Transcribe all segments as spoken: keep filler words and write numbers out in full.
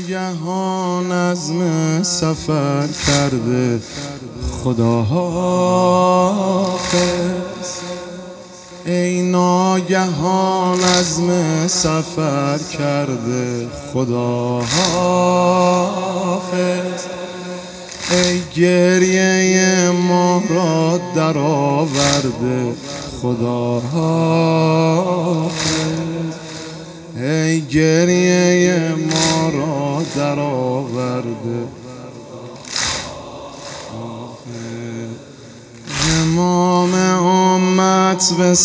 ناگهان عزم سفر کرده خدا حافظ. ای ناگهان عزم سفر کرده خدا حافظ. ای گریه ما را در آورده خدا حافظ. ای گریه ما را در آورده امام امت به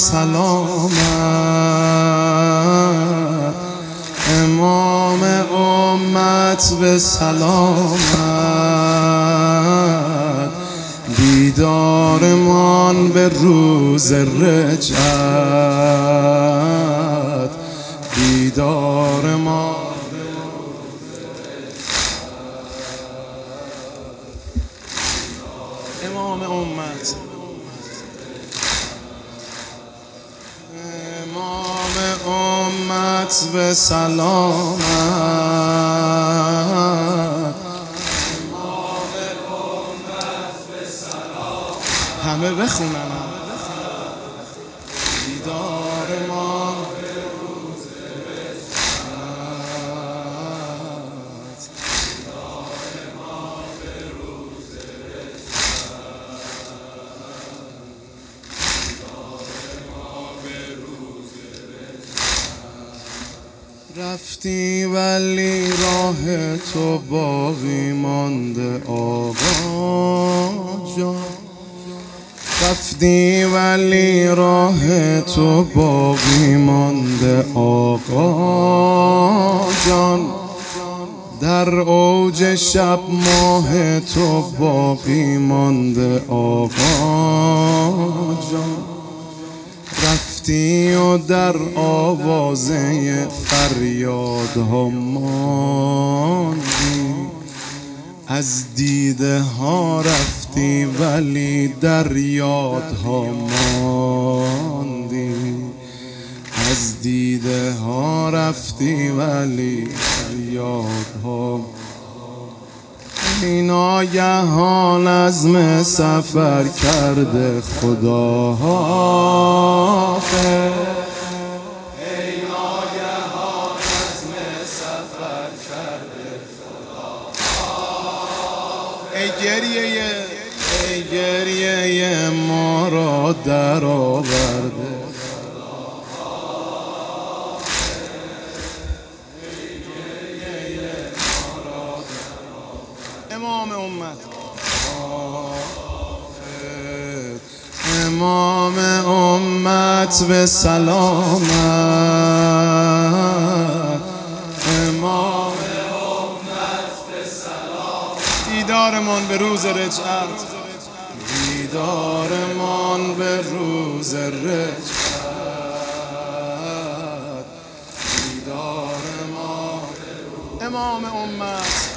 سلامت، امام امت به سلامت. دیدارمان به روز رجعت، دیدار ما امام امت، امام امت به سلامت. امام امت به سلامت. همه بخونن دیدار ما رفتی ولی راه تو باقی مانده آقا جان. رفتی ولی راه تو باقی مانده آقا جان. در اوج شب ماه تو باقی مانده آقا جان. رفتی و در آوازه فریادها ماندی. از دیده ها رفتی ولی در یادها ماندی. از دیده ها رفتی ولی در یادها. ای ناگهان عزم سفر کرده خدا حافظ. ای ناگهان عزم سفر کرده خدا حافظ. ای گریه ای گریه ما را در آورده امام امت. امام امت به سلامت، امام امت به سلامت. دیدارمان به روز رجعت، دیدارمان به روز رجعت. دیدارمان امام امت،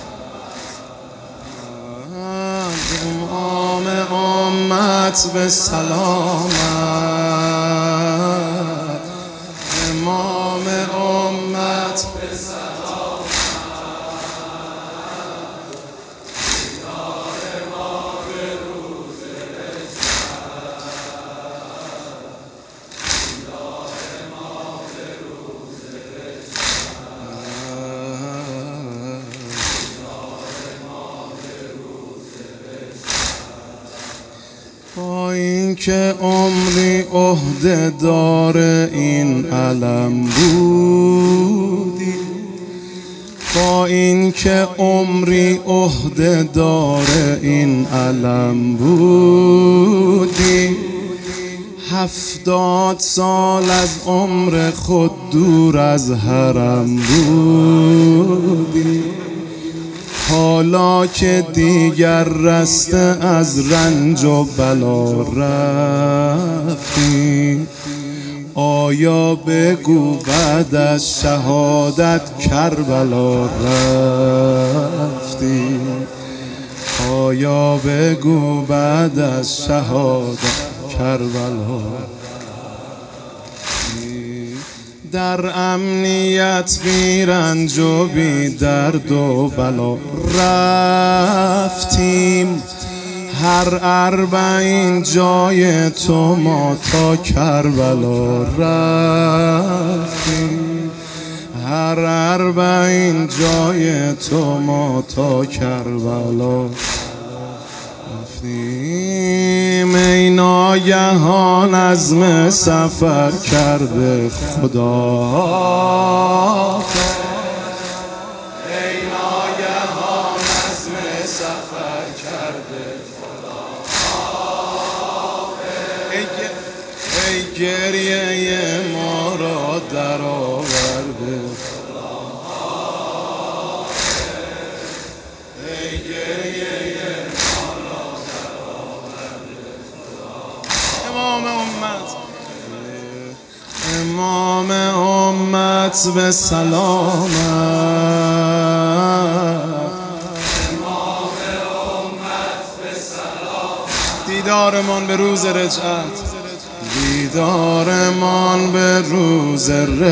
امام امت به سلامت، امام امت به سلامت. دیدار ما به روز رجعت، دیدار ما به روز رجعت. با این که عمری عهده دار این علم بودی، با این که عمری عهده دار این علم بودی. هفتاد سال از عمر خود دور از حرم بودی. حالا که دیگر رسته از رنج و بلا رفتی، آیا بگو بعد از شهادت کربلا رفتی؟ آیا بگو بعد از شهادت کربلا رفتی؟ در امنیت بی رنج و بی درد و بلا رفتیم، هر اربعین جای تو ما تا کربلا رفتیم، هر اربعین جای تو ما تا کربلا رفتیم. ای ناگهان عزم سفر کرده خدا، ای ناگهان عزم سفر کرده خدا، ای گریه ما را در آورده خدا، ای گریه ما را در آورده خدا. امام امت، امام امت به سلامت، امام امت به سلامت، دیدارمان به روز رجعت، دیدارمان به روز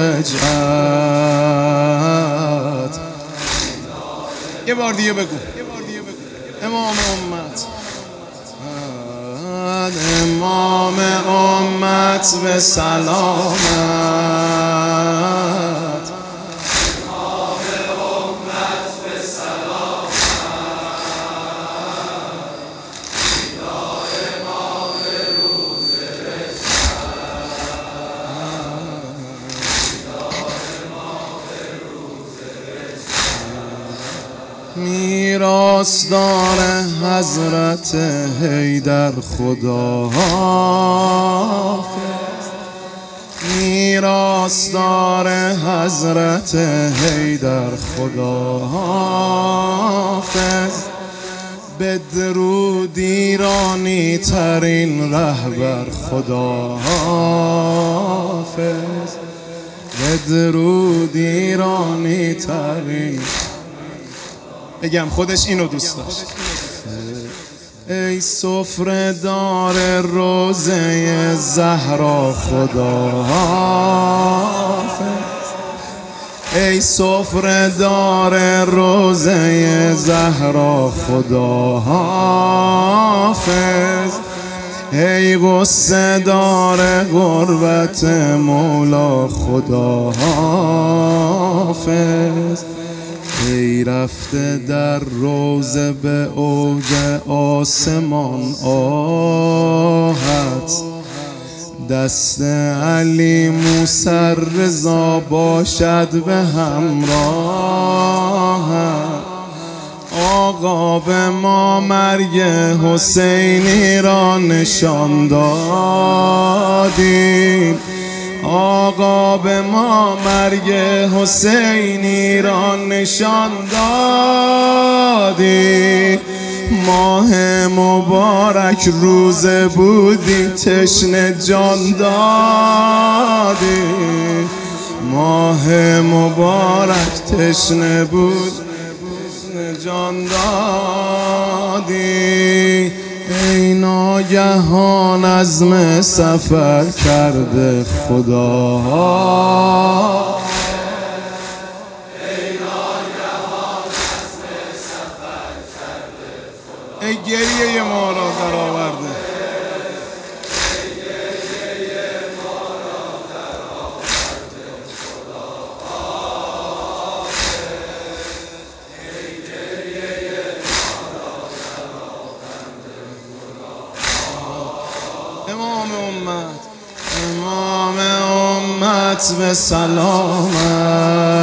رجعت. یه بار دیگه بگو امام امت، امام امت به سلامت، امام امت به سلامت، دیدار ما به روز رجعت، میراثدار حضرت حیدر خدا حافظ، میراثدار حضرت حیدر خدا حافظ، به درود ایرانی ترین رهبر خدا حافظ، به درود ایرانی ترین. بگم خودش اینو دوست داشت. ای سفره دار روزه زهرا خدا حافظ، ای سفره دار روزه زهرا خدا حافظ، ای غصه دار غربت مولا خدا حافظ، ای رفته در روزه به اوج آسمان آهت، دست علی موسی رضا باشد به همراهت. آقا به ما مرگ حسینی را نشان دادیم، آقا به ما مرگ حسینی را نشان دادی. ماه مبارک روزه بودی تشنه جان دادی، ماه مبارک تشنه بود تشنه جان دادی. ای ناگهان عزم سفر کرده خدا، ای ناگهان عزم سفر کرده خدا، ای گریه ما را در آورده، ای گریه ما را در آورده خدا، ای گریه ما را در آورده. امام امت، امام امت به سلامت.